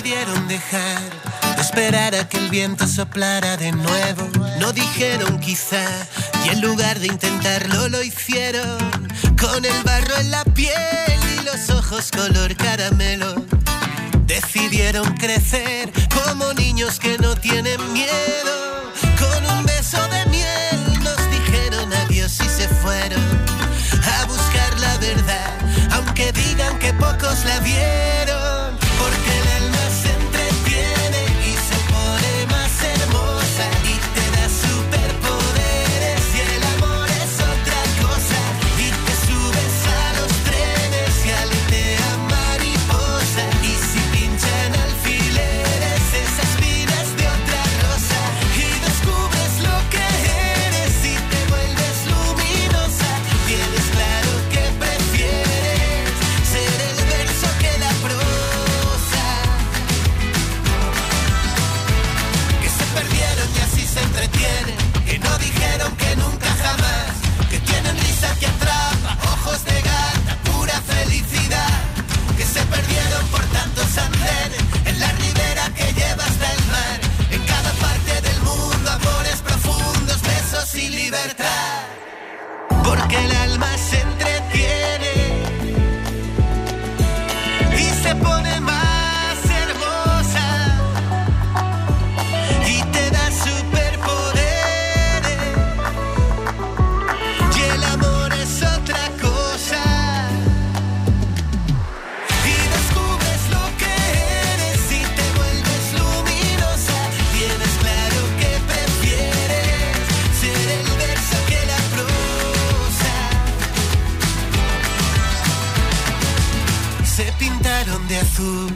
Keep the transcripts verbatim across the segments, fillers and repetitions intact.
prefirieron dejar de esperar a que el viento soplara de nuevo. No dijeron quizá, y en lugar de intentarlo lo hicieron con el barro en la piel y los ojos color caramelo. Decidieron crecer como niños que no tienen miedo. Con un beso de miel nos dijeron adiós y se fueron a buscar la verdad, aunque digan que pocos la vieron. Porque el alma se entretiene y se pone más hermosa y te da superpoderes y el amor es otra cosa. Y te subes a los trenes y aletean mariposa, y si pinchan alfileres esas vidas de otra rosa, y descubres lo que eres y te vuelves luminosa. Tienes claro que prefieres ser el verso que la prosa, que se perdieron y así se entretienen, que no dijeron que nunca jamás, que tienen risa que atrapa, ojos de gata, pura felicidad, que se perdieron por tantos andenes, en la ribera que lleva hasta el mar, en cada parte del mundo, amores profundos, besos y libertad. Porque el alma se entretiene y se pone más hermosa y te da superpoderes y el amor es otra cosa. Y descubres lo que eres y te vuelves luminosa. Tienes claro que prefieres ser el verso que la prosa. Se pintaron de azul.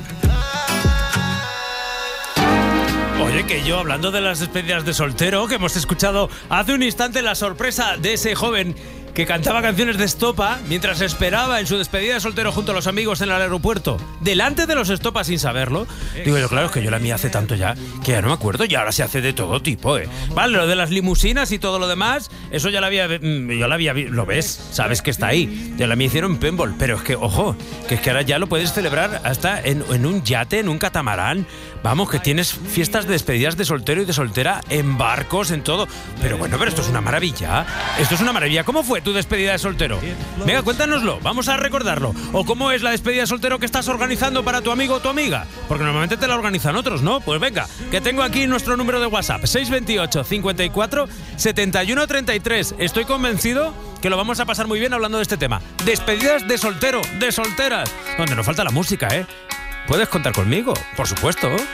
Oye, que yo, hablando de las despedidas de soltero, que hemos escuchado hace un instante la sorpresa de ese joven que cantaba canciones de estopa mientras esperaba en su despedida de soltero junto a los amigos en el aeropuerto, delante de los estopas sin saberlo. Digo yo, claro, es que yo la mía hace tanto ya que ya no me acuerdo, y ahora se hace de todo tipo, ¿eh? Vale, lo de las limusinas y todo lo demás, eso ya la había, yo la había, lo ves, sabes que está ahí. Ya la mía hicieron en Pembol, pero es que, ojo, que es que ahora ya lo puedes celebrar hasta en, en un yate, en un catamarán. Vamos, que tienes fiestas de despedidas de soltero y de soltera en barcos, en todo. Pero bueno, pero esto es una maravilla. Esto es una maravilla. ¿Cómo fue tu despedida de soltero? Venga, cuéntanoslo. Vamos a recordarlo. ¿O cómo es la despedida de soltero que estás organizando para tu amigo o tu amiga? Porque normalmente te la organizan otros, ¿no? Pues venga, que tengo aquí nuestro número de WhatsApp. seis dos ocho, cincuenta y cuatro, setenta y uno, treinta y tres. Estoy convencido que lo vamos a pasar muy bien hablando de este tema. Despedidas de soltero, de solteras. Donde nos falta la música, ¿eh? Puedes contar conmigo, por supuesto. Un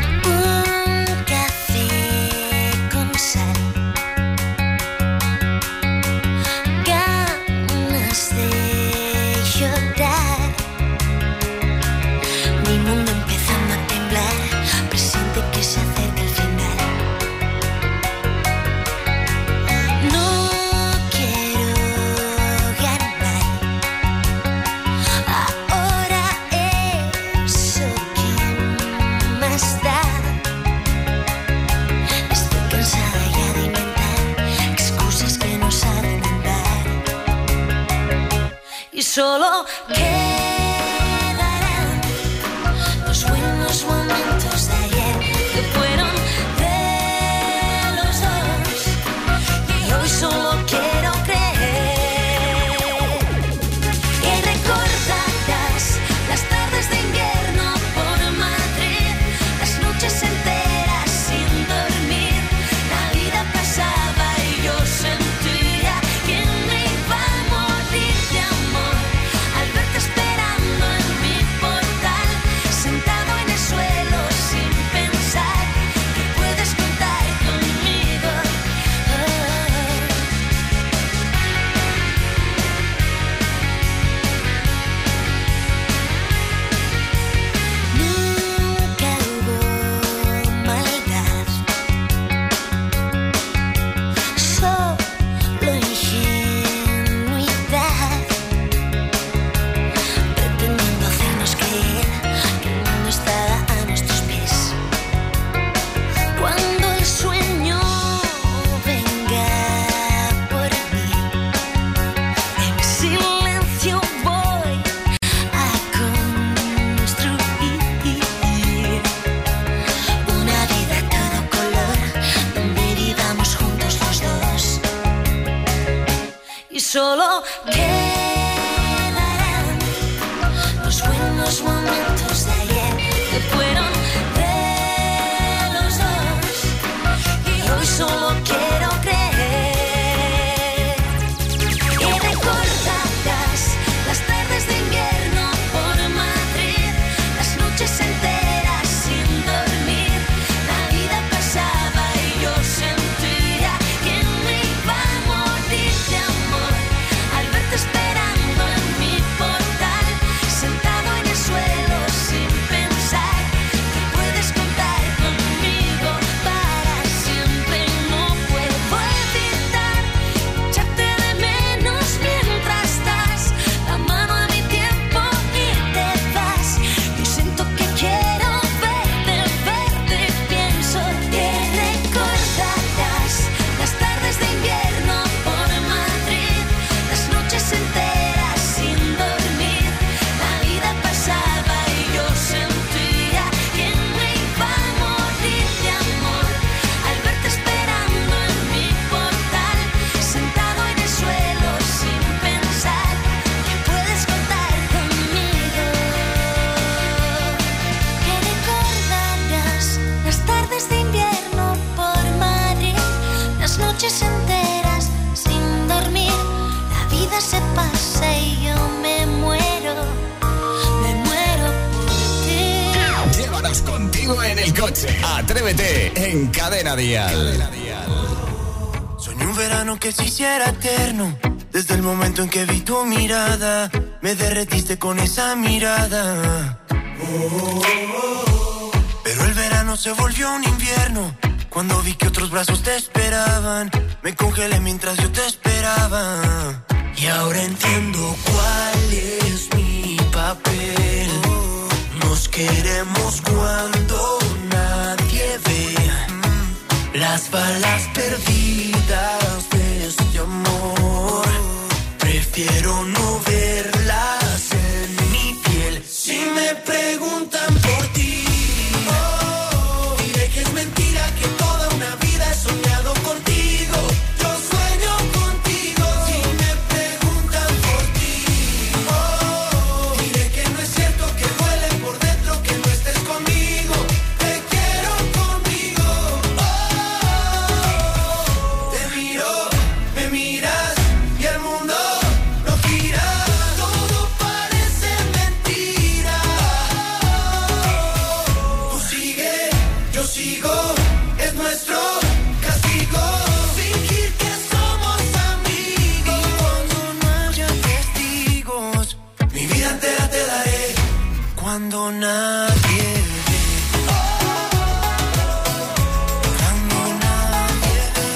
café con sal, ganas de llorar, mi mundo empezando a temblar, presiente que se acerca el final. No quiero ganar, ahora eso que más da. Estoy cansada ya de inventar excusas que no saben andar, y solo quedarán los buenos momentos de ayer que fueron de los dos, y hoy solo quiero creer que recordarás las tardes de invierno por Madrid, las noches enteras sin dormir. La vida pasaba y yo sentía que me iba a morir de amor al verte esperar. contigo en el coche. Atrévete en Cadena Dial. Soñé un verano que se hiciera eterno. Desde el momento en que vi tu mirada, me derretiste con esa mirada. Oh, oh, oh. Pero el verano se volvió un invierno. Cuando vi que otros brazos te esperaban, me congelé mientras yo te esperaba. Y ahora entiendo cuál es mi papel. Nos queremos cuando nadie ve. Las balas perdidas de este amor, prefiero no verlas en mi piel. Si me preguntan por ti, oh, diré que es mentira, que toda una vida he soñado contigo. Yo sueño contigo. Si me preguntan por ti, oh, diré que no es cierto, que duele por dentro que no estés conmigo. Te quiero conmigo. Oh, te miro, me miras y el mundo no gira. Todo parece mentira. Tú sigue, yo sigo, es nuestro castigo. Fingir que somos amigos cuando no haya testigos. Mi vida entera te daré cuando nadie ve. Cuando nadie ve.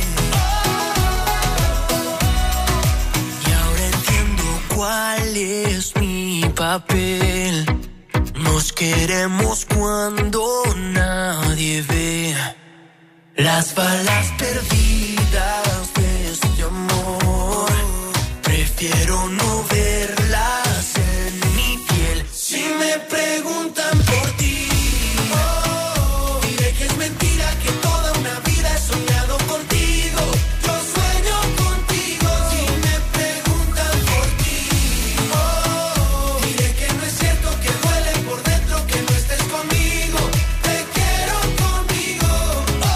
Y ahora entiendo cuál es mi papel. Nos queremos cuando nadie ve. Las balas perdidas de este amor, prefiero no verlas en mi piel. Si me preguntan por ti, oh, diré que es mentira, que toda una vida he soñado contigo. Yo sueño contigo. Si me preguntan por ti, oh, diré que no es cierto, que duele por dentro que no estés conmigo. Te quiero conmigo. Oh,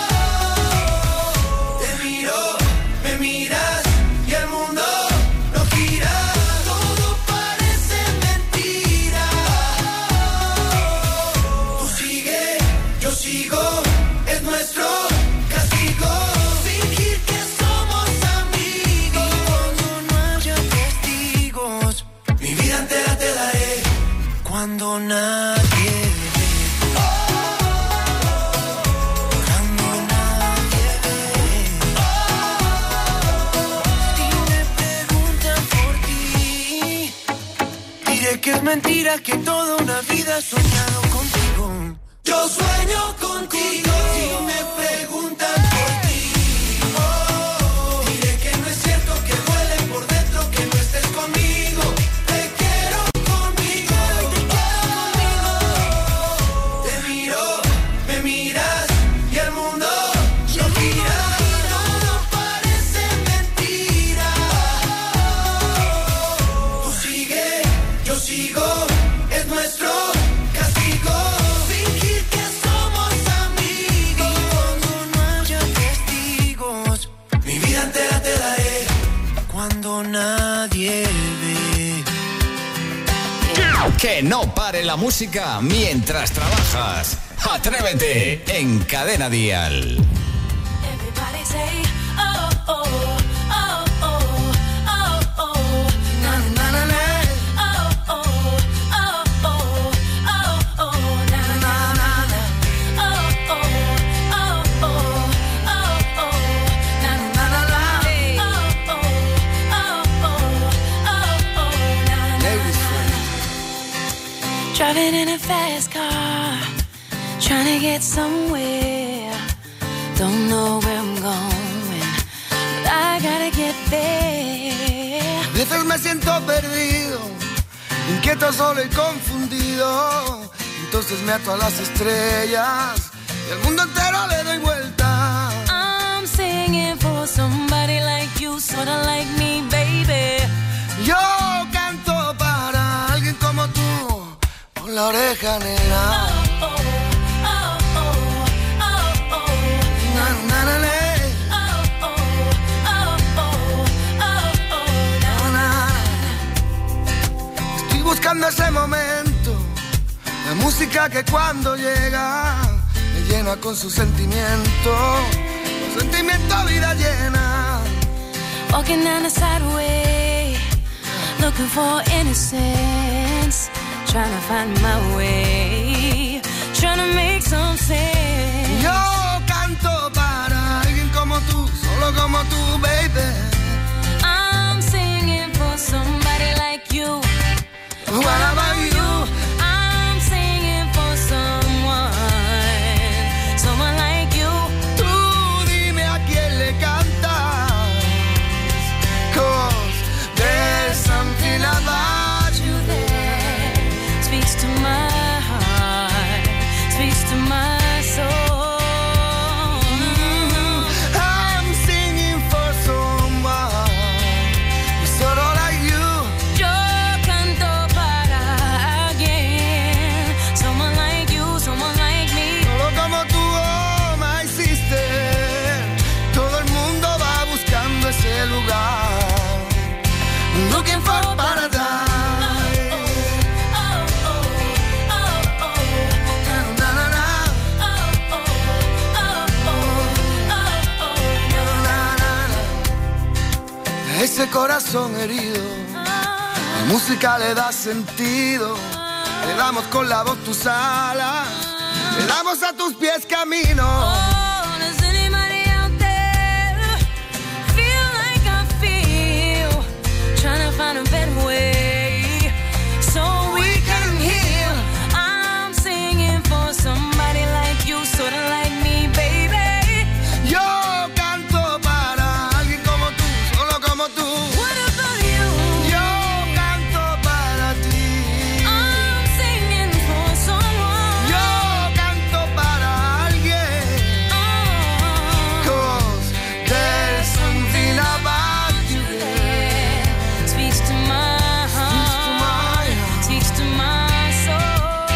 te miro, me miras y el mundo no gira. Todo parece mentira. Tú sigue, yo sigo, es nuestro castigo. Fingir que somos amigos cuando no haya testigos. Mi vida entera te daré cuando nadie ve. Cuando nadie ve. Y me preguntan por ti, diré que es mentira, que toda una vida he soñado contigo. Yo sueño contigo. Si me preguntan por ti, oh, diré que no es cierto, que duele por dentro que no estés conmigo. Te quiero conmigo. Te quiero conmigo. Te miro, me miras y el mundo no gira. Todo parece mentira. Tú sigue, yo sigo, es nuestro castigo. Fingir que somos amigos cuando no haya testigos. Mi vida entera te daré cuando nadie ve. Que no pare la música mientras trabajas. Atrévete en Cadena Dial. Everybody say, oh, oh, oh, oh, oh, oh, na na na na. Oh, oh, oh, oh, oh, oh, na na na na. Oh, oh, oh, oh, oh, oh, na na na na. Oh, oh, oh, oh, oh, oh, na na na. Driving in a fast car, trying to get somewhere. Don't know where I'm going, but I gotta get there. A veces me siento perdido, inquieto, solo y confundido. Entonces me ato a las estrellas y al mundo entero le doy vuelta. I'm singing for somebody like you, sorta like me, baby. Yo canto para alguien como tú, con la oreja negra. Oh, oh, oh, oh, oh, oh. Na, na, na, na. Oh, oh, oh, oh, oh, oh, na, na, na. Estoy buscando ese momento La música que cuando llega me llena con su sentimiento, con sentimiento vida llena. Walking down the sideway, looking for innocence, trying to find my way, trying to make some sense. Yo canto para alguien como tú, solo como tú, baby. I'm singing for somebody like you. What about you? I'm singing for someone, someone like you. Tú dime a quién le cantas, 'cause there's something about you There speaks to my heart, speaks to my soul. I'm singing for someone solo like you. Yo canto para alguien, someone like you, someone like me. Solo como tú, oh my sister. Todo el mundo va buscando ese lugar, looking for paradise. Oh, oh, oh, oh, oh. Na, na, na, Oh, oh, oh, oh, oh, oh. na, na, na. A ese corazón herido, la música le da sentido. Le damos con la voz tus alas, le damos a tus pies camino. Oh, does anybody out there feel like I feel? Trying to find a better way so we can heal. I'm singing for somebody like you, sort of like me, baby. Yo canto para alguien como tú, solo como tú. What about you? Yo canto para ti. I'm singing for someone. Yo canto para alguien. Oh, 'Cause there's something about you there speaks to my heart, speaks to my soul.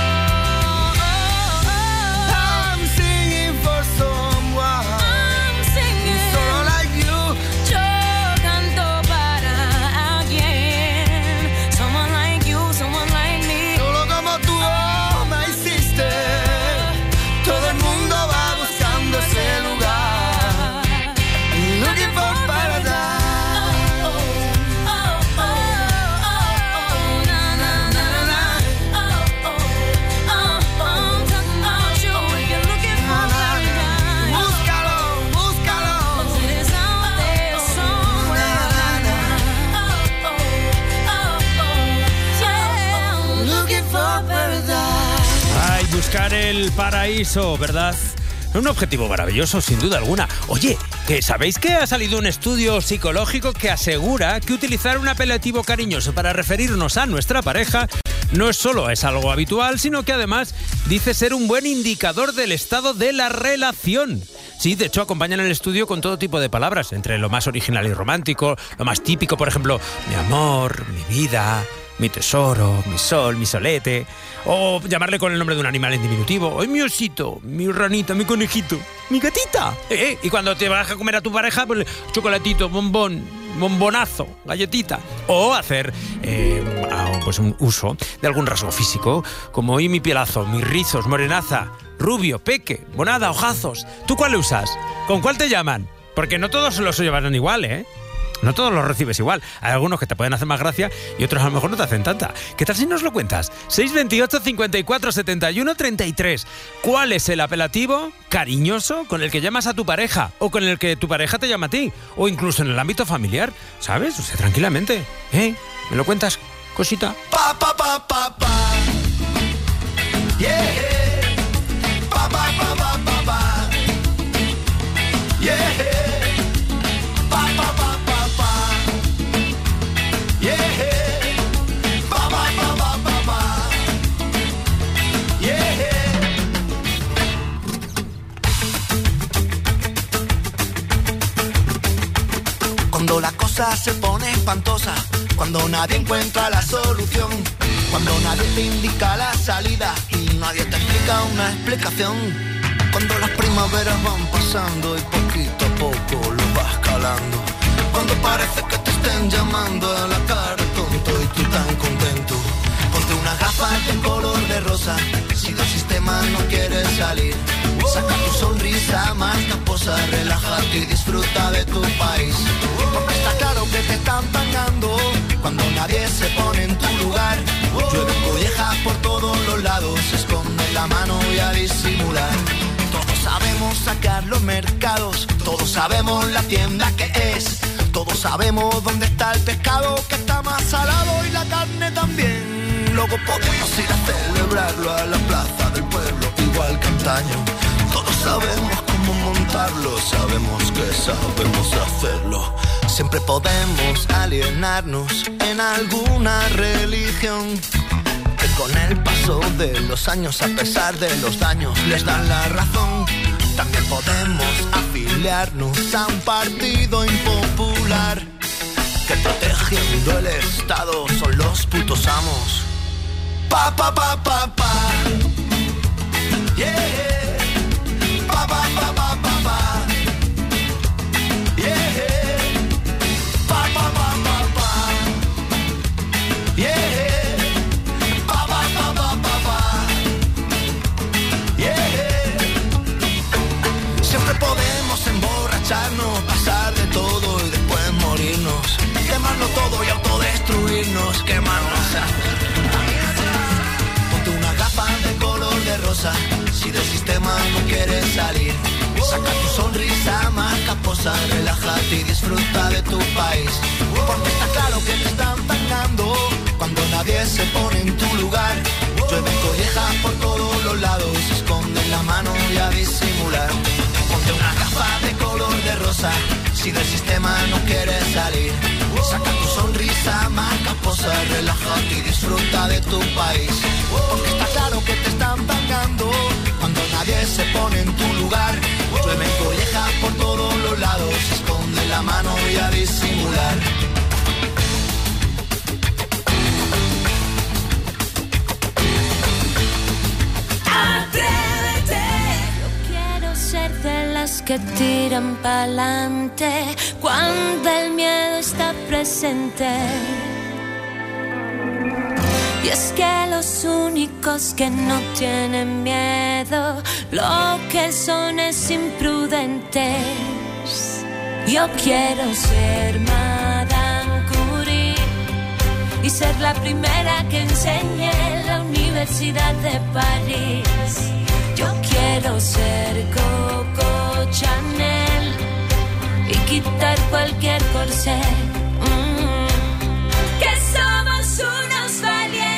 I'm singing for someone I'm singing. solo like you. Yo canto para alguien, someone like you, someone like me. Solo como tú, oh my sister. Todo el mundo va buscando ese lugar, looking for paradise. Oh, oh, oh, oh, na, na, na, na. Oh, oh, oh, oh, I'm talking about you. If you're looking for paradise, Búscalo, búscalo. 'cause it is out there somewhere. Oh, oh, oh, oh, yeah, I'm looking for paradise. Ay, buscar el paraíso, ¿verdad? Un objetivo maravilloso, sin duda alguna. Oye, ¿que sabéis que ha salido un estudio psicológico que asegura que utilizar un apelativo cariñoso para referirnos a nuestra pareja no es solo es algo habitual, sino que además dice ser un buen indicador del estado de la relación? Sí, de hecho acompañan el estudio con todo tipo de palabras, entre lo más original y romántico, lo más típico, por ejemplo, mi amor, mi vida, mi tesoro, mi sol, mi solete, o llamarle con el nombre de un animal en diminutivo. ¡Ay, mi osito, mi ranita, mi conejito, mi gatita! ¿Eh? Y cuando te vas a comer a tu pareja, pues chocolatito, bombón, bombonazo, galletita. O hacer eh, pues un uso de algún rasgo físico, como hoy mi pielazo, mis rizos, morenaza, rubio, peque, bonada, ojazos. ¿Tú cuál usas? ¿Con cuál te llaman? Porque no todos los llevan igual, ¿eh? No todos los recibes igual. Hay algunos que te pueden hacer más gracia y otros a lo mejor no te hacen tanta. ¿Qué tal si nos lo cuentas? seis veintiocho, cincuenta y cuatro, setenta y uno, treinta y tres. ¿Cuál es el apelativo cariñoso con el que llamas a tu pareja? O con el que tu pareja te llama a ti. O incluso en el ámbito familiar. ¿Sabes? O sea, tranquilamente. ¿Eh? ¿Me lo cuentas, cosita? Pa, pa, pa, pa, pa. Yeah. Pa, pa, pa, pa, pa, pa. Yeah. Pa, pa, pa, pa, pa. Yeah. Pa, pa, pa, pa, pa, pa. Yeah. Cuando la cosa se pone espantosa, cuando nadie encuentra la solución, cuando nadie te indica la salida y nadie te explica una explicación, cuando las primaveras van pasando y poquito a poco lo vas calando, cuando parece que te estén llamando a la cara tonto y tú tan contento, ponte unas gafas de color de rosa no quieres salir. Saca tu sonrisa más casposa, relájate y disfruta de tu país. Porque está claro que te están pagando cuando nadie se pone en tu lugar. Llueve collejas por todos los lados, esconde la mano y a disimular. Todos sabemos sacar los mercados, todos sabemos la tienda que es, todos sabemos dónde está el pescado que está más salado y la carne también. Luego podemos ir a celebrarlo a la plaza del pueblo, igual que antaño. Todos sabemos cómo montarlo, sabemos que sabemos hacerlo. Siempre podemos alienarnos en alguna religión, que con el paso de los años, a pesar de los daños, les dan la razón. También podemos afiliarnos a un partido impopular, que protegiendo el Estado son los putos amos. Pa, pa, pa, pa, pa. Yeah. Pa, pa, pa, pa, pa, pa. Yeah. Pa, pa, pa, pa, pa. Yeah. Pa, pa, pa, pa, pa, pa. Yeah. Siempre podemos emborracharnos, pasar de todo y después morirnos, quemarlo todo y autodestruirnos, quemarnos a... de color de rosa, si del sistema no quieres salir. Saca tu sonrisa más casposa, relájate y disfruta de tu país. Porque está claro que te están pagando cuando nadie se pone en tu lugar. Llueven collejas por todos los lados, esconden la mano y a disimular. Ponte una gafa de color de rosa, si del sistema no quieres salir. Saca tu sonrisa más casposa, relájate y disfruta de tu país. Porque está claro que te están pagando cuando nadie se pone en tu lugar. Llueven collejas por todos los lados, esconde la mano y a disimular. Atrévete. Yo quiero ser de las que tiran pa'lante cuando el miedo está presente. Y es que los únicos que no tienen miedo, lo que son es imprudentes. Yo quiero ser Madame Curie y ser la primera que enseñe en la Universidad de París. Yo quiero ser Coco Chanel y quitar cualquier corsé. Mm. Que somos unos valientes.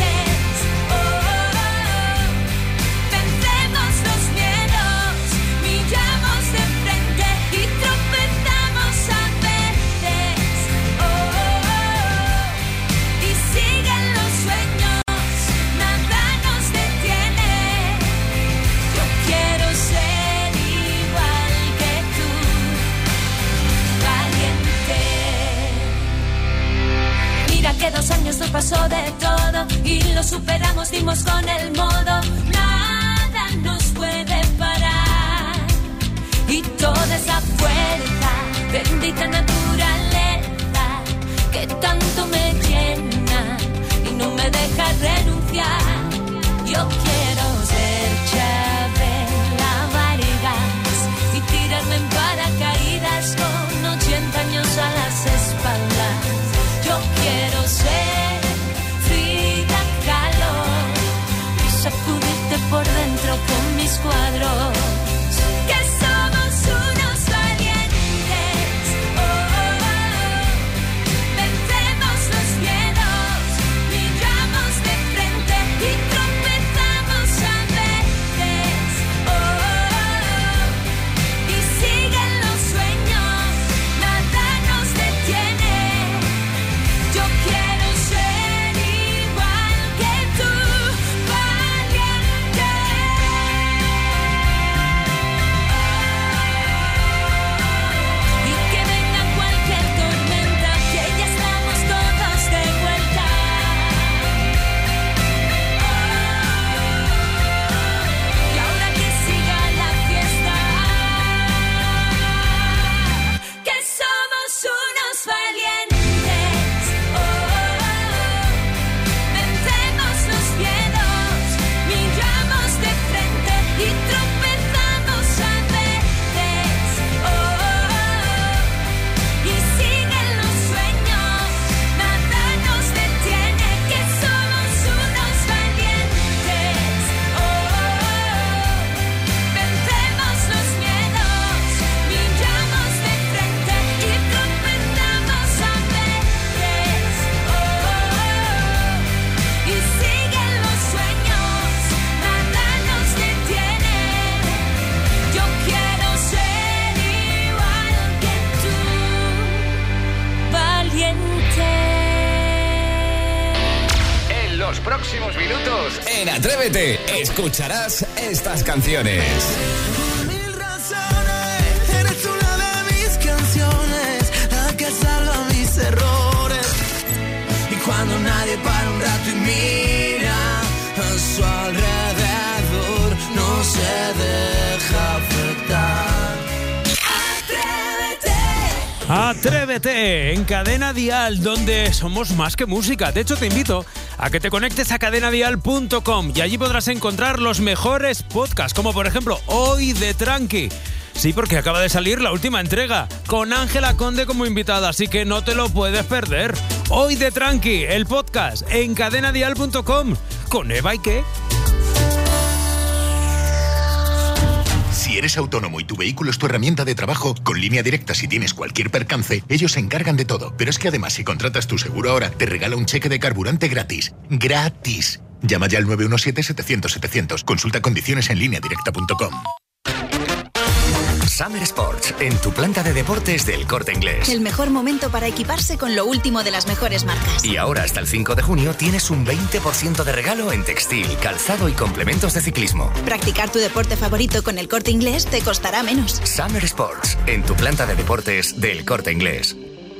Que dos años nos pasó de todo y lo superamos, dimos con el modo. Nada nos puede parar y toda esa fuerza, bendita naturaleza que tanto me llena y no me deja renunciar. Yo quiero ser Chabela Vargas y tirarme en paracaídas con ochenta años a las espaldas. Yo quiero ser Frida Kahlo y sacudirte por dentro con mis cuadros. Que somos unos valientes. Oh, oh, próximos minutos, en Atrévete, escucharás estas canciones. Mil razones, eres una de mis canciones, la que salva mis errores. Y cuando nadie para un rato y mira a su alrededor, no se deja afectar. Atrévete en Cadena Dial, donde somos más que música. De hecho, te invito a que te conectes a cadena dial punto com y allí podrás encontrar los mejores podcasts, como por ejemplo Hoy de Tranqui. Sí, porque acaba de salir la última entrega, con Ángela Conde como invitada, así que no te lo puedes perder. Hoy de Tranqui, el podcast, en cadena dial punto com, con Eva y qué. Si eres autónomo y tu vehículo es tu herramienta de trabajo, con Línea Directa si tienes cualquier percance, ellos se encargan de todo. Pero es que además, si contratas tu seguro ahora, te regala un cheque de carburante gratis. ¡Gratis! Llama ya al nueve uno siete, setecientos, setecientos. Consulta condiciones en línea directa punto com. Summer Sports, en tu planta de deportes del Corte Inglés. El mejor momento para equiparse con lo último de las mejores marcas. Y ahora hasta el cinco de junio tienes un veinte por ciento de regalo en textil, calzado y complementos de ciclismo. Practicar tu deporte favorito con el Corte Inglés te costará menos. Summer Sports, en tu planta de deportes del Corte Inglés.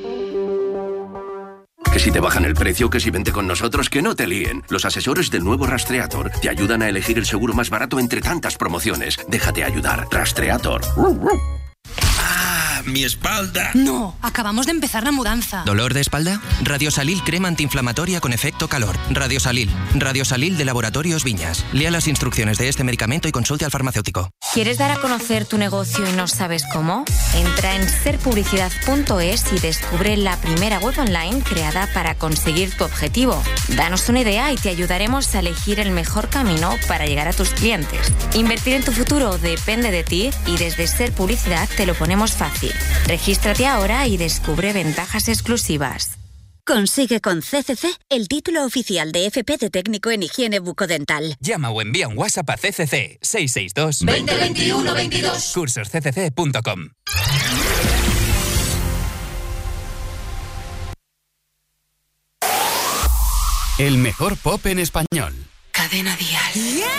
Que si te bajan el precio, que si vente con nosotros, que no te líen. Los asesores del nuevo Rastreator te ayudan a elegir el seguro más barato entre tantas promociones. Déjate ayudar. Rastreator. ¡Ah! ¡Mi espalda! No, acabamos de empezar la mudanza. ¿Dolor de espalda? Radiosalil crema antiinflamatoria con efecto calor. Radiosalil. Radiosalil de Laboratorios Viñas. Lea las instrucciones de este medicamento y consulte al farmacéutico. ¿Quieres dar a conocer tu negocio y no sabes cómo? Entra en ser publicidad punto es y descubre la primera web online creada para conseguir tu objetivo. Danos una idea y te ayudaremos a elegir el mejor camino para llegar a tus clientes. Invertir en tu futuro depende de ti y desde Ser Publicidad te lo ponemos fácil. Regístrate ahora y descubre ventajas exclusivas. Consigue con C C C el título oficial de F P de técnico en higiene bucodental. Llama o envía un WhatsApp a C C C seis seis dos, veinte veintiuno veintidós. cursos c c c punto com. El mejor pop en español. Cadena Dial. Yeah.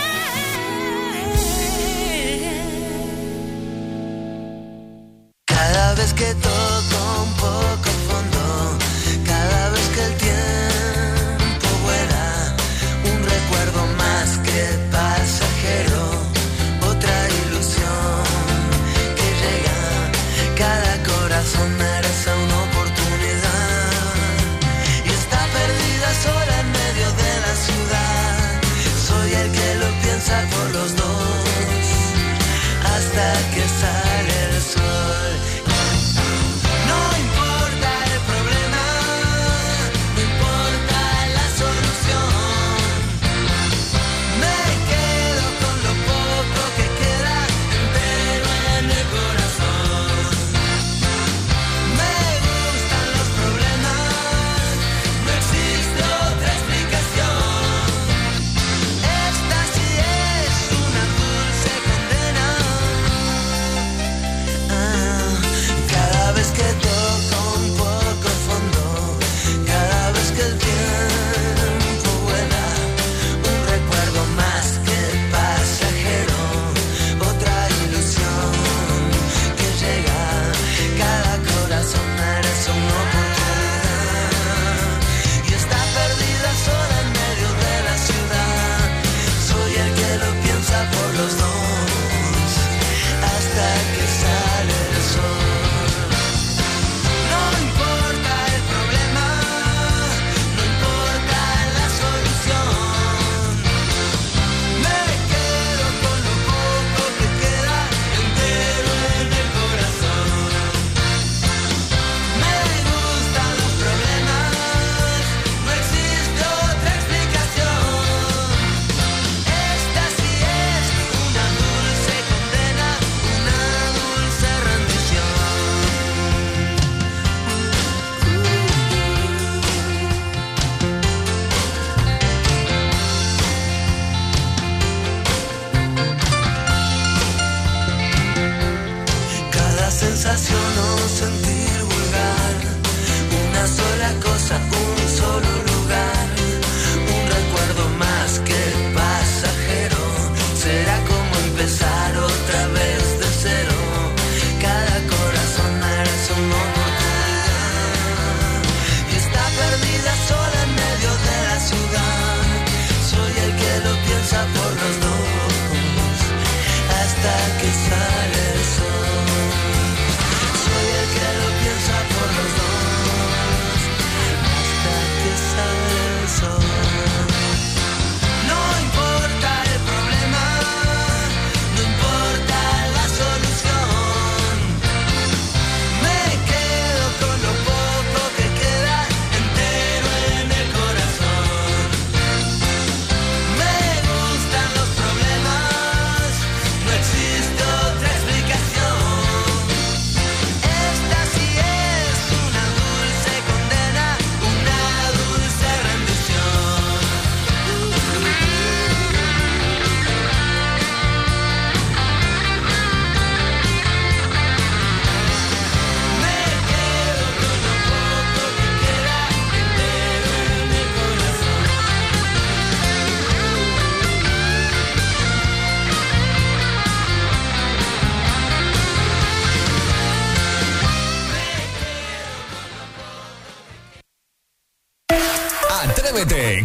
Cada vez que toco un poco fondo, cada vez que el tiempo vuela, un recuerdo más que pasajero, otra ilusión que llega, cada corazón merece una oportunidad y está perdida sola en medio de la ciudad. Soy el que lo piensa por los dos hasta que sale el sol. No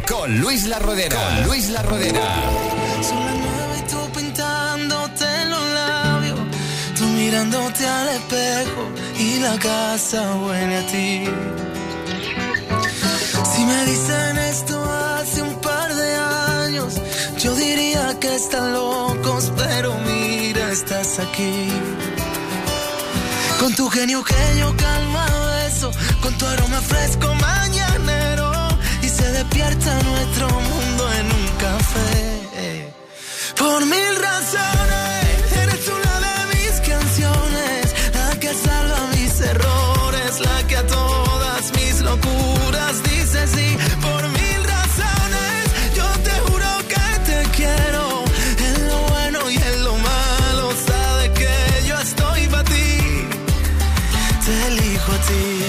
con Luis La Rodera. Con Luis La Rodera. Son las nueve y tú pintándote los labios, tú mirándote al espejo y la casa huele a ti. Si me dicen esto hace un par de años, yo diría que están locos, pero mira, estás aquí. Con tu genio que yo calma beso, con tu aroma fresco mañanero, y se despierta nuestro mundo en un café. Por mil razones, eres tú la de mis canciones, la que salva mis errores, la que a todas mis locuras dice sí. Por mil razones, yo te juro que te quiero, en lo bueno y en lo malo, sabes que yo estoy para ti, te elijo a ti.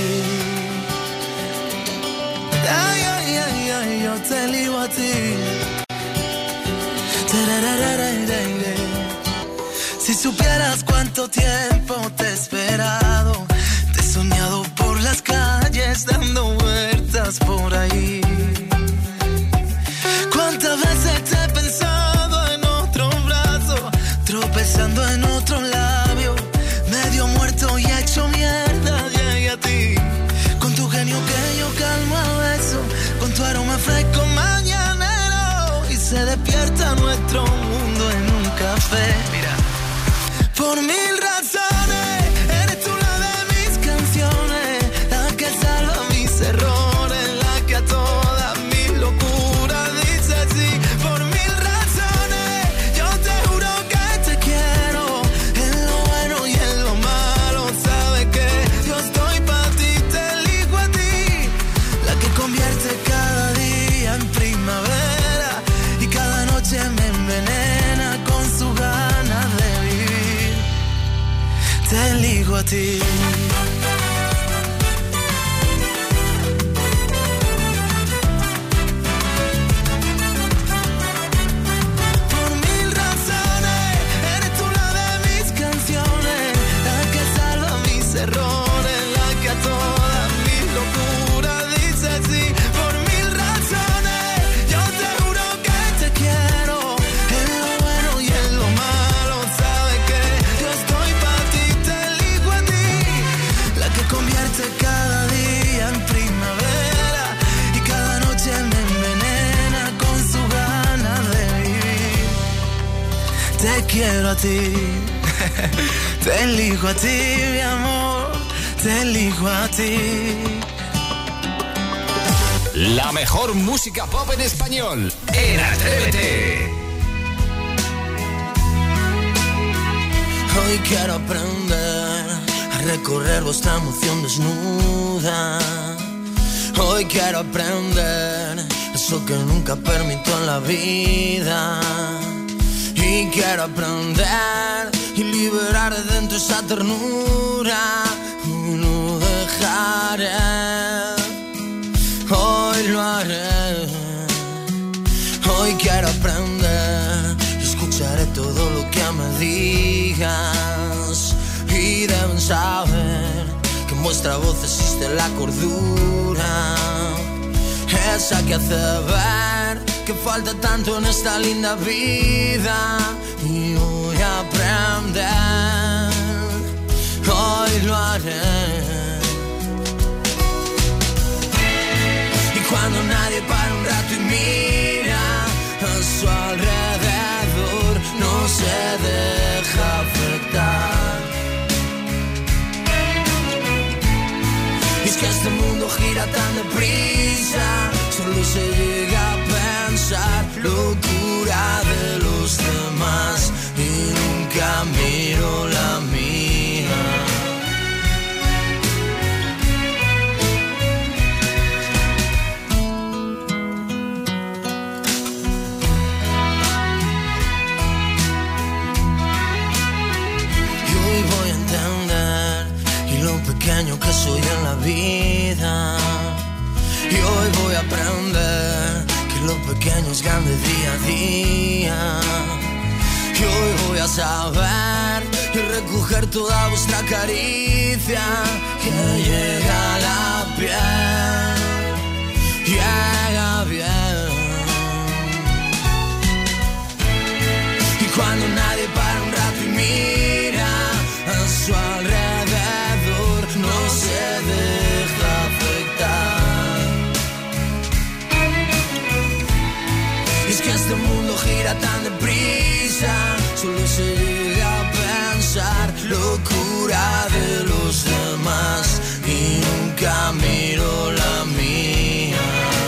Ay, ay, ay, ay, yo te elijo a ti. Si supieras cuánto tiempo te he esperado, te he soñado por las calles dando vueltas por ahí. Cuántas veces te he pensado en otro brazo, tropezando en otro labio, medio muerto y hecho mierda, llegué a ti. Con tu genio que yo calmo a beso, con tu aroma fresco mañanero, y se despierta nuestro mundo en un café. Mira. Por mil razones, eres tú la de mis canciones, la que salva mis errores, la que a todas mis locuras dice sí. Por mil razones, yo te juro que te quiero, en lo bueno y en lo malo, sabes que yo estoy para ti, te elijo a ti, la que convierte cada día en primavera y cada noche me envenena con su ganas de vivir. Te elijo a ti. Por mil razones, eres tú la de mis canciones, la que salva mis errores, la que a todas mis locuras dice sí. Por mil razones, yo te juro que te quiero, en lo bueno y en lo malo, sabes que yo estoy para ti, te elijo a ti, la que convierte cada día en primavera y cada noche me envenena con su ganas de vivir. Te quiero a ti, te elijo a ti, mi amor, te elijo a ti. La mejor música pop en español en Atrévete. Hoy quiero aprender a recorrer vuestra emoción desnuda. Hoy quiero aprender eso que nunca permito en la vida. Y quiero aprender y liberar de dentro esa ternura. Y no dejaré, hoy lo haré. Hoy quiero aprender y escucharé todo lo que me digas. Y deben saber que en vuestra voz existe la cordura, esa que hace ver que falta tanto en esta linda vida. Y voy a aprender, hoy lo haré. Y cuando nadie para un rato y mira a su alrededor, no se deja afectar. Y es que este mundo gira tan deprisa, solo se llega a pensar locura de los demás y nunca miro la mía. Y hoy voy a entender y lo pequeño que soy en la vida. Y hoy voy a aprender que lo pequeño es grande día a día. Y hoy voy a saber y recoger toda vuestra caricia que llega a la piel, llega bien. Cuando nadie para un rato y mira a su alrededor, no se deja afectar. Y es que este mundo gira tan deprisa, solo se llega a pensar locura de los demás y nunca miro la mía.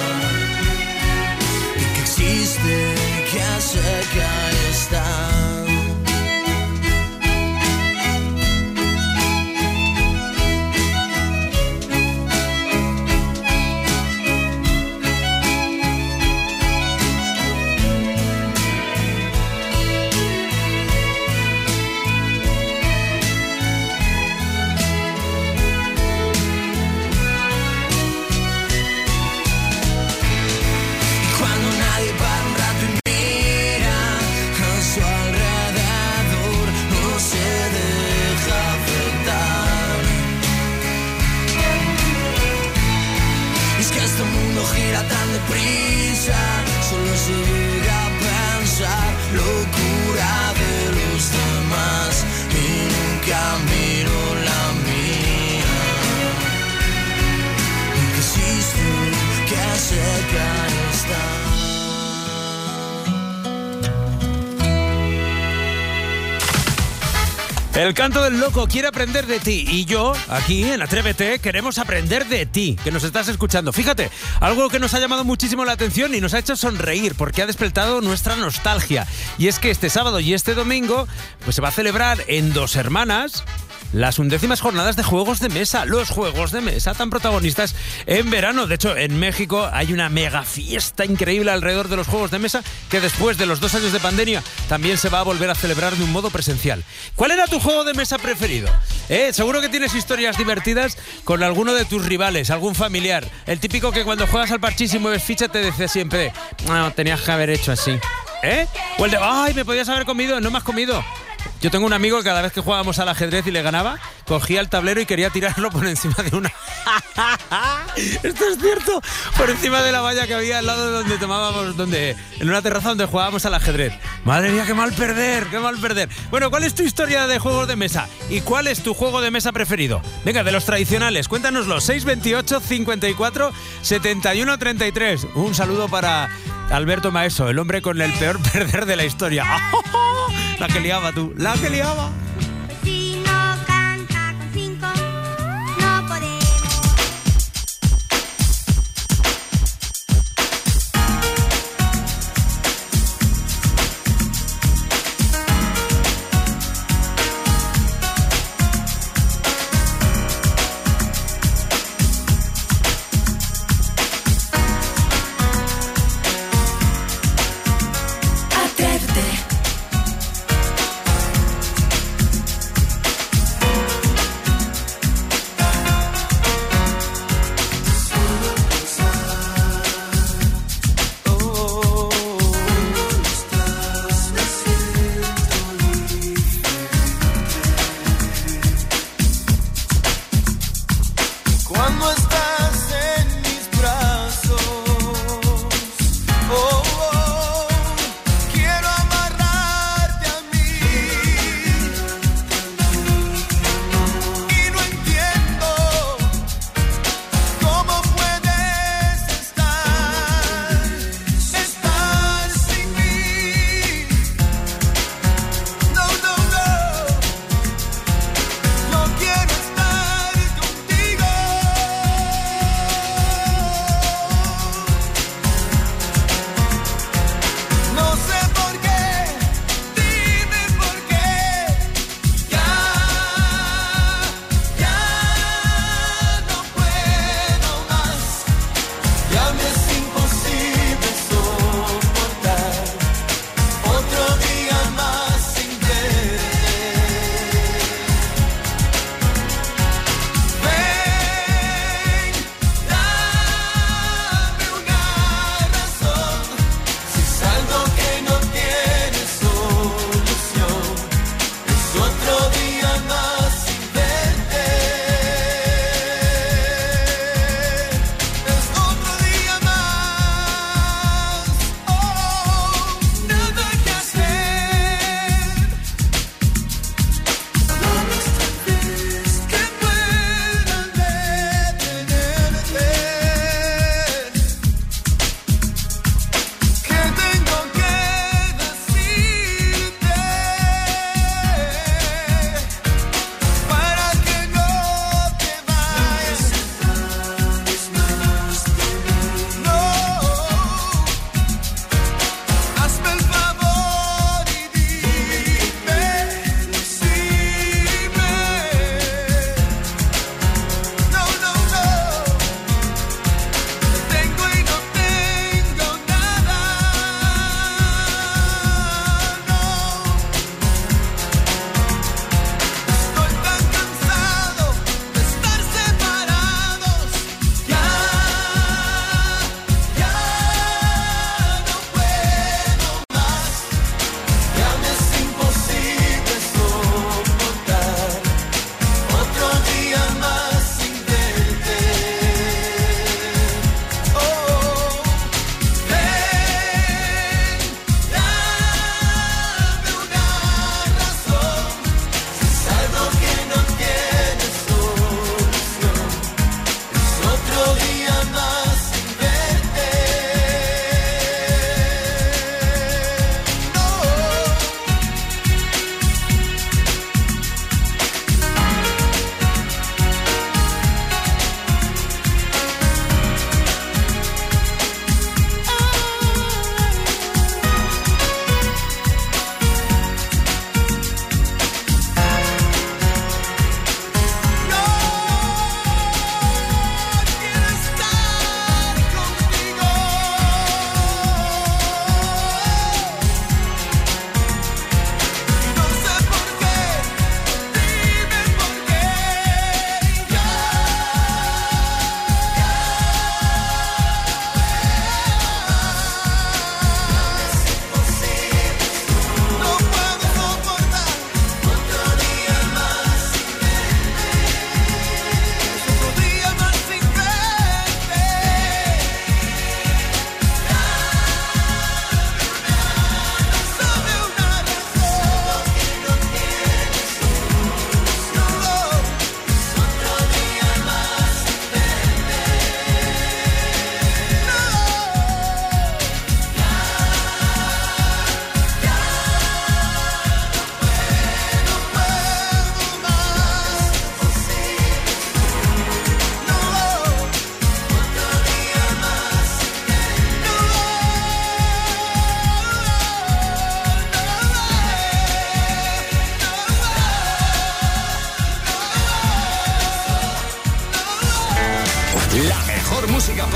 Y que existe, que sé que ahí está. Gira tan deprisa, solo se llega a pensar locura de los demás y nunca miro la mía. Y que existe, que sé que ahí está. El canto del loco quiere aprender de ti y yo, aquí en Atrévete, queremos aprender de ti, que nos estás escuchando. Fíjate, algo que nos ha llamado muchísimo la atención y nos ha hecho sonreír porque ha despertado nuestra nostalgia. Y es que este sábado y este domingo pues se va a celebrar en Dos Hermanas las undécimas jornadas de juegos de mesa, los juegos de mesa tan protagonistas en verano. De hecho, en México hay una mega fiesta increíble alrededor de los juegos de mesa que después de los dos años de pandemia también se va a volver a celebrar de un modo presencial. ¿Cuál era tu juego de mesa preferido? ¿Eh? Seguro que tienes historias divertidas con alguno de tus rivales, algún familiar. El típico que cuando juegas al parchís y mueves ficha te dice siempre, no, tenías que haber hecho así. ¿Eh? O el de, ay, me podías haber comido, no me has comido. Yo tengo un amigo que cada vez que jugábamos al ajedrez y le ganaba, cogía el tablero y quería tirarlo por encima de una... Esto es cierto. Por encima de la valla que había al lado de donde tomábamos, donde en una terraza donde jugábamos al ajedrez. Madre mía, qué mal perder, qué mal perder. Bueno, ¿cuál es tu historia de juegos de mesa? ¿Y cuál es tu juego de mesa preferido? Venga, de los tradicionales, cuéntanoslo. seis veintiocho, cincuenta y cuatro, setenta y uno, treinta y tres. Un saludo para Alberto Maeso, el hombre con el peor perder de la historia. La que liaba tú, la que liaba.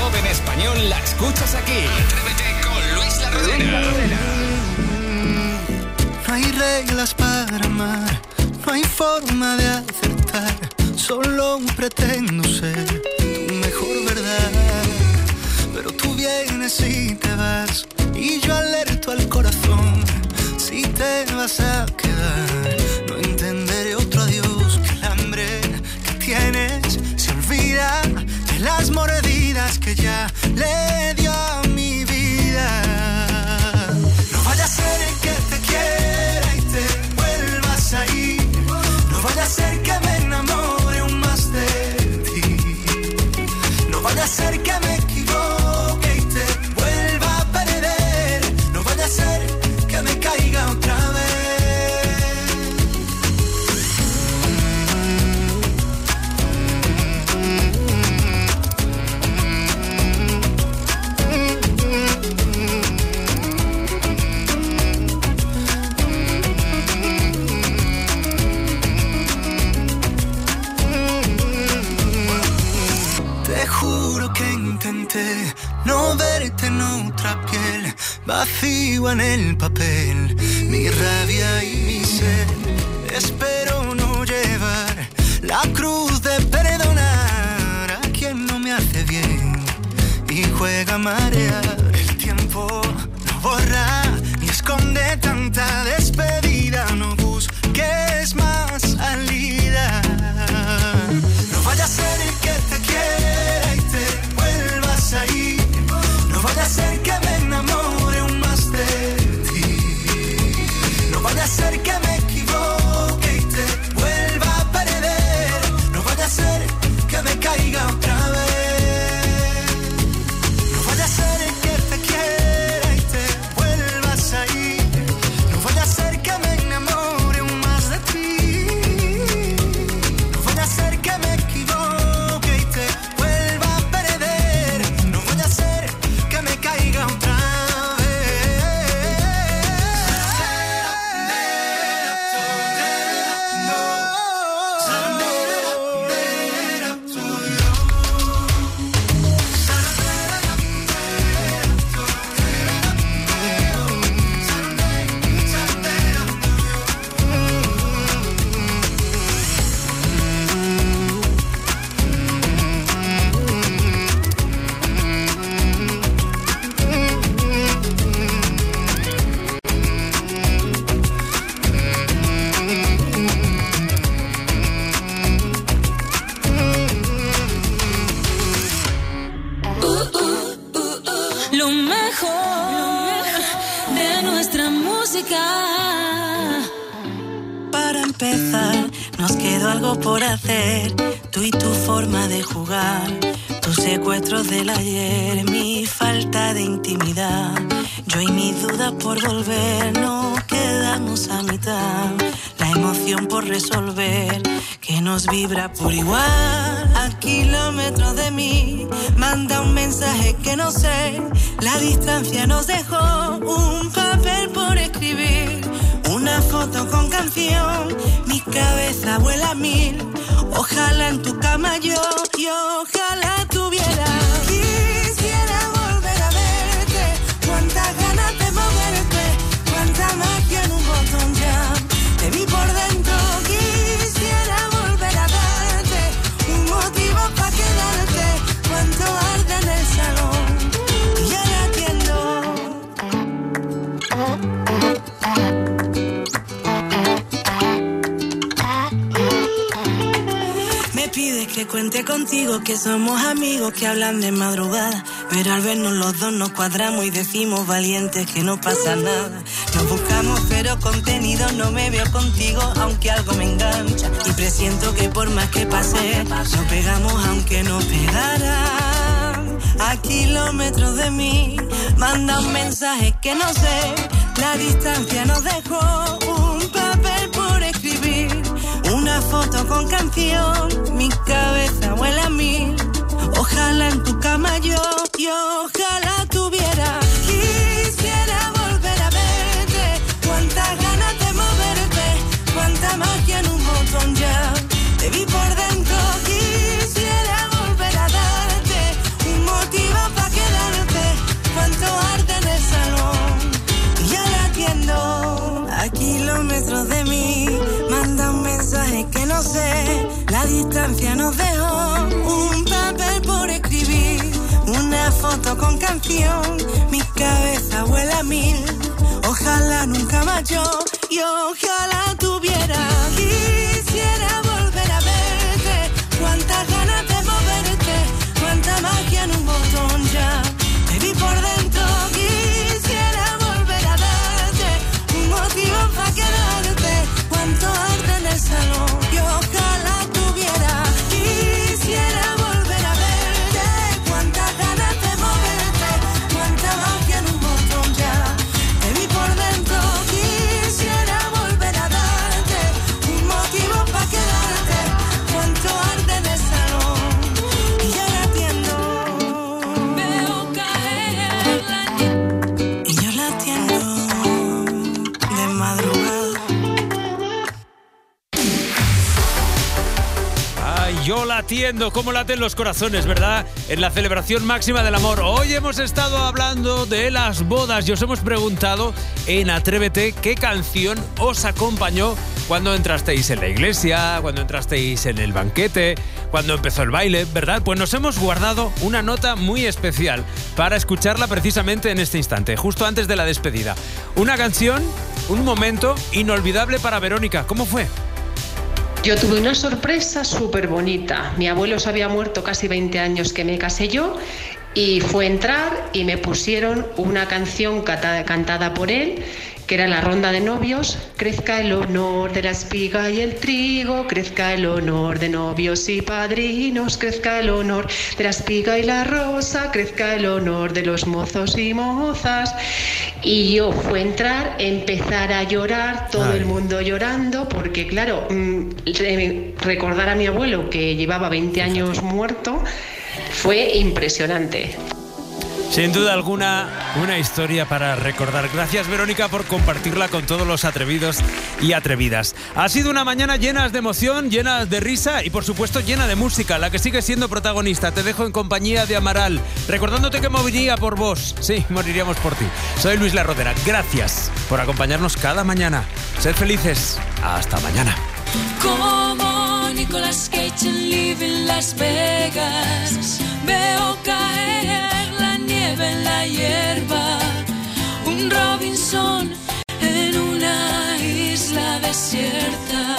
pop en español la escuchas aquí. Atrévete con Luis La Rodera. No hay reglas para amar, no hay forma de acertar, solo pretendo ser tu mejor verdad. Pero tú vienes y te vas, y yo alerto al corazón. Si te vas a quedar, no entenderé otro adiós, que el hambre que tienes se olvida de las mordidas que ya le dio a mi vida. No vaya a ser que te quiera y te vuelvas a ir, no vaya a ser que me enamore aún más de ti, no vaya a ser que me equivoque y te vuelva a perder, no vaya a ser que me caiga otra vez. Te juro que intenté no verte en otra piel, vacío en el papel, mi rabia y mi sed. Espero no llevar la cruz de perdonar a quien no me hace bien y juega a marear. El tiempo no borra ni esconde tanta despedida, no busques más salida. No vaya a ser que te quiera y te vuelvas a ir, no vaya a ser que me enamore aún más de ti, no vaya a ser que me equivoque y te vuelva a perder, no vaya a ser que me caiga otra vez, no vaya a ser que te quiera y te vuelvas a ir, no vaya a ser que me enamore aún más de ti, no vaya a ser que me equivoque y te vuelva a perder, no vaya a ser que me caiga otra Lo mejor de nuestra música. Para empezar, nos quedó algo por hacer. Tú y tu forma de jugar, tus secuestros del ayer, mi falta de intimidad. Yo y mis dudas por volver, nos quedamos a mitad. La emoción por resolver, que nos vibra por igual. A kilómetros de mí, manda un mensaje que no sé. La distancia nos dejó un papel por escribir, una foto con canción, mi cabeza vuela a mil. Ojalá en tu cama yo, y ojalá tuviera. Quisiera volver a verte, cuántas ganas de moverte, cuánta magia en un botón ya. Te vi por dentro, quisiera volver a darte un motivo para quedarte, cuánto arde en el salón. Y ahora entiendo. Me pides que cuente contigo, que somos amigos que hablan de madrugada, pero al vernos los dos nos cuadramos y decimos valientes que no pasa nada. Nos buscamos pero contenido, no me veo contigo aunque algo me engancha, y presiento que por más que pase nos pegamos aunque no pegaran. A kilómetros de mí manda un mensaje que no sé, la distancia nos dejó un papel por escribir, una foto con canción, mi cabeza vuela a mil. Ojalá en tu cama yo, y ojalá tuviera. Quisiera volver a verte, cuántas ganas de moverte, cuánta magia en un botón ya. Te vi por dentro, quisiera volver a darte un motivo La distancia nos dejó un papel por escribir, una foto con canción, mi cabeza vuela a mil. Ojalá nunca más yo, y ojalá tuviera. Quisiera volver a verte, cuántas ganas de moverte, cuánta magia en un botón ya. Te vi por dentro, quisiera volver a darte un motivo para quedarte, cuánto arte en el salón, y ojalá tuviera. Quisiera volver a verte, cuántas ganas de moverte, cuánta magia en un botón ya. Te vi por dentro, quisiera volver a darte un motivo para quedarte, cuánto arte en el salón, y yo la atiendo. Veo caer la nieve y yo la atiendo de madrugada. Ay, yo la atiendo, cómo laten los corazones, ¿verdad? En la celebración máxima del amor. Hoy hemos estado hablando de las bodas y os hemos preguntado en Atrévete qué canción os acompañó cuando entrasteis en la iglesia, cuando entrasteis en el banquete, cuando empezó el baile, ¿verdad? Pues nos hemos guardado una nota muy especial para escucharla precisamente en este instante, justo antes de la despedida. Una canción, un momento inolvidable para Verónica. ¿Cómo fue? Yo tuve una sorpresa súper bonita. Mi abuelo se había muerto casi veinte años que me casé yo, y fue entrar y me pusieron una canción cata- cantada por él, que era la ronda de novios. Crezca el honor de la espiga y el trigo, crezca el honor de novios y padrinos, crezca el honor de la espiga y la rosa, crezca el honor de los mozos y mozas. Y yo fue entrar, empezar a llorar, todo Ay. el mundo llorando, porque claro, mmm, recordar a mi abuelo que llevaba veinte años muerto fue impresionante. Sin duda alguna, una historia para recordar. Gracias, Verónica, por compartirla con todos los atrevidos y atrevidas. Ha sido una mañana llena de emoción, llena de risa y, por supuesto, llena de música, la que sigue siendo protagonista. Te dejo en compañía de Amaral, recordándote que moriría por vos. Sí, moriríamos por ti. Soy Luis La Rodera. Gracias por acompañarnos cada mañana. Sed felices. Hasta mañana. Como Nicolas Cage en Living Las Vegas, veo caer la nieve en la hierba, un Robinson en una isla desierta.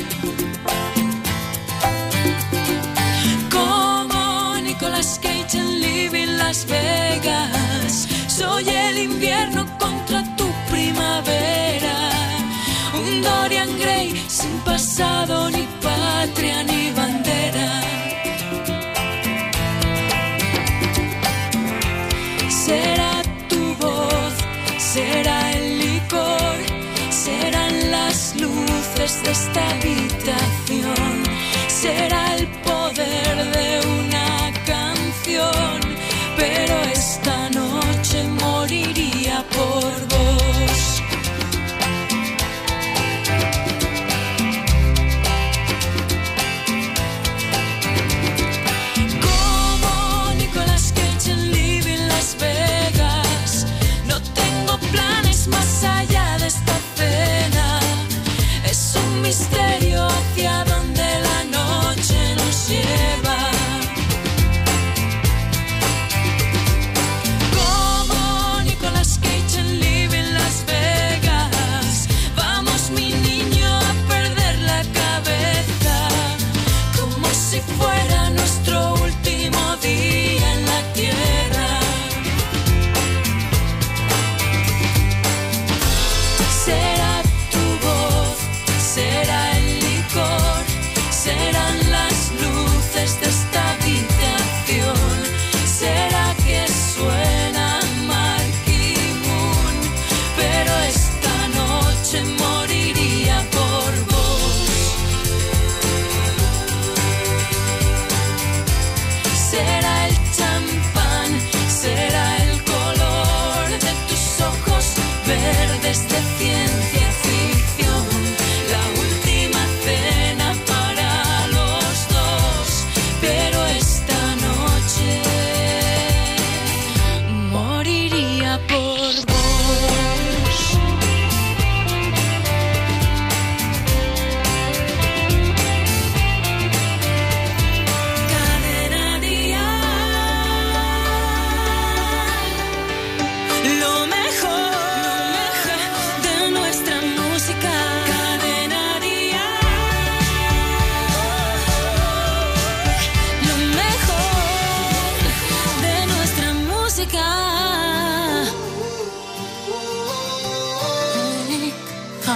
Como Nicolas Cage en Living Las Vegas, soy el invierno contra tu primavera, un Dorian Gray sin pasado, ni patria, ni bandera. Será tu voz, será el licor, serán las luces de esta habitación, será el poder de una canción, pero esta noche moriría por vos. Como Nicolas Cage en Living Las Vegas, no tengo planes más allá de esta cena, es un misterio hacia dónde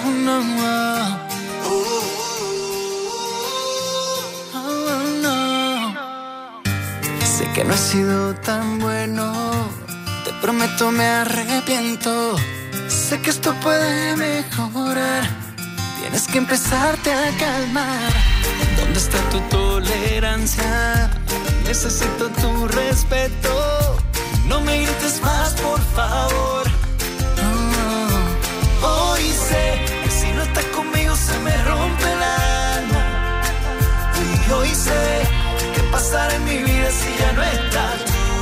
Oh, no, no. Oh, oh, no. Sé que no he sido tan bueno, te prometo me arrepiento. Sé que esto puede mejorar, tienes que empezarte a calmar. ¿Dónde está tu tolerancia? Necesito tu respeto. No me grites más, por favor. Oh, hoy sé que si no estás conmigo se me rompe el alma. Y hoy sé qué pasará en mi vida si ya no estás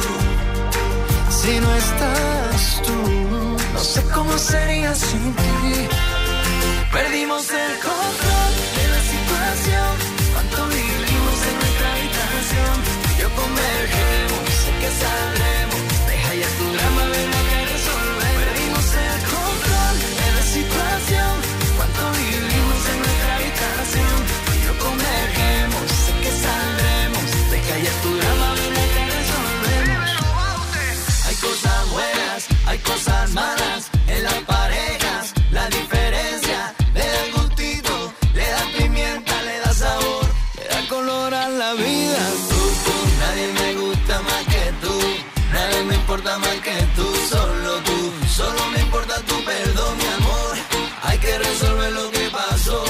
tú. Si no estás tú, no sé cómo sería sin ti. Perdimos el control de la situación. Cuánto vivimos en nuestra habitación. Yo convergemos, sé que saldremos. Deja ya tu drama, ven acá y resolver. Perdimos el control de la situación. Cuánto vivimos en nuestra habitación. Yo convergemos, sé que saldremos. Deja ya tu drama, ven acá y resolvemos. Hay cosas buenas, hay cosas malas en las parejas. La diferencia le da gustito, le da pimienta, le da sabor, le da color a la vida. Tú, tú, nadie me gusta más que tú, nadie me importa más que tú, solo tú, solo me importa tu perdón, mi amor. Hay que resolver lo que pasó.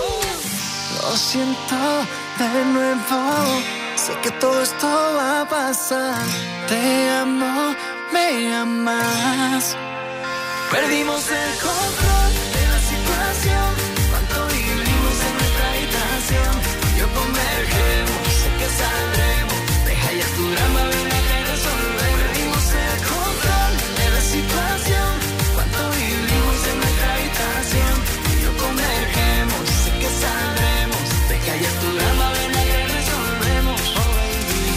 Lo siento de nuevo, sé que todo esto va a pasar. Te amo, me amas. Perdimos el control de la situación. Cuánto vivimos en nuestra habitación. Yo convergemos, sé que saldremos. Deja ya tu drama, ven acá y resolver. Perdimos el control de la situación. Cuánto vivimos en nuestra habitación. Yo convergemos, sé que saldremos. Deja ya tu drama, ven acá y resolvemos. Oh, baby,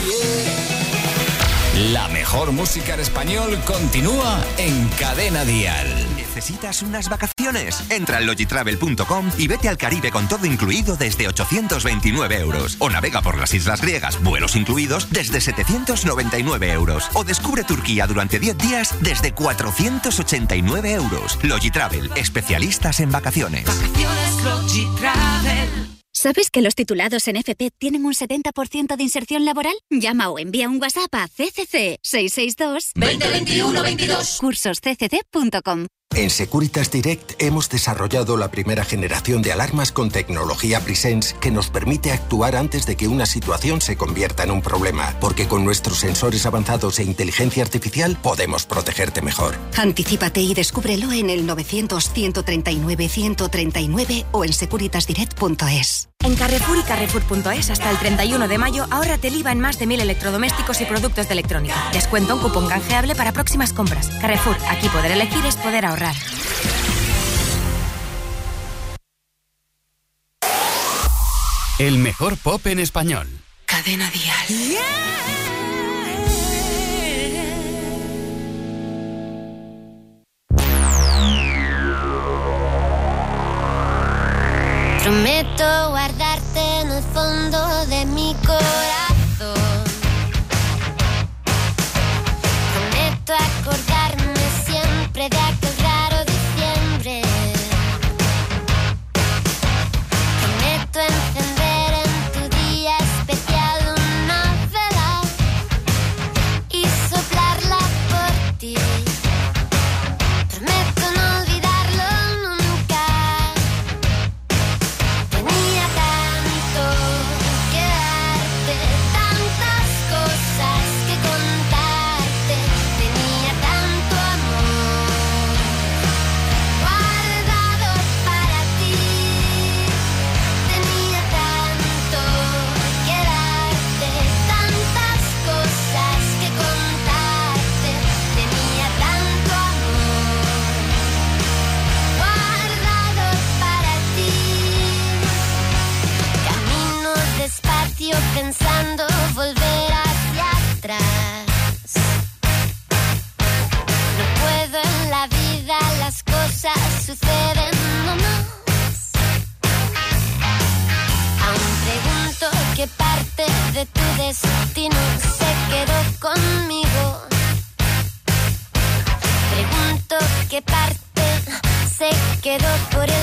yeah. La mejor música en español continúa en Cadena Dial. ¿Necesitas unas vacaciones? Entra en logitravel punto com y vete al Caribe con todo incluido desde ochocientos veintinueve euros. O navega por las islas griegas, vuelos incluidos, desde setecientos noventa y nueve euros. O descubre Turquía durante diez días desde cuatrocientos ochenta y nueve euros. Logitravel, especialistas en vacaciones. Vacaciones Logitravel. ¿Sabes que los titulados en F P tienen un setenta por ciento de inserción laboral? Llama o envía un WhatsApp a C C C seis seis dos, veinte veintiuno veintidós. cursos c c c punto com. En Securitas Direct hemos desarrollado la primera generación de alarmas con tecnología Presence que nos permite actuar antes de que una situación se convierta en un problema, porque con nuestros sensores avanzados e inteligencia artificial podemos protegerte mejor. Anticípate y descúbrelo en el novecientos, ciento treinta y nueve, ciento treinta y nueve o en securitas direct punto es. En Carrefour y Carrefour punto es hasta el treinta y uno de mayo ahórrate el I V A en más de mil electrodomésticos y productos de electrónica. Descuento un cupón canjeable para próximas compras. Carrefour, aquí poder elegir es poder ahorrar. El mejor pop en español. Cadena Dial. Prometo guardarte en el fondo de mi corazón. Prometo acordarme siempre de aquel raro diciembre. Prometo encender en tu día especial una vela y soplarla por ti. Prometo no olvidarlo nunca. Tenía tanto que darte, tantas cosas que contarte. Tenía tanto amor guardado para ti. Tenía tanto que darte, tantas cosas que contarte. Tenía tanto amor guardado para ti. Camino despacio pensando volver hacia atrás. No puedo en la vida, las cosas suceden nomás. Aún pregunto qué parte de tu destino se quedó conmigo. Pregunto qué parte se quedó por el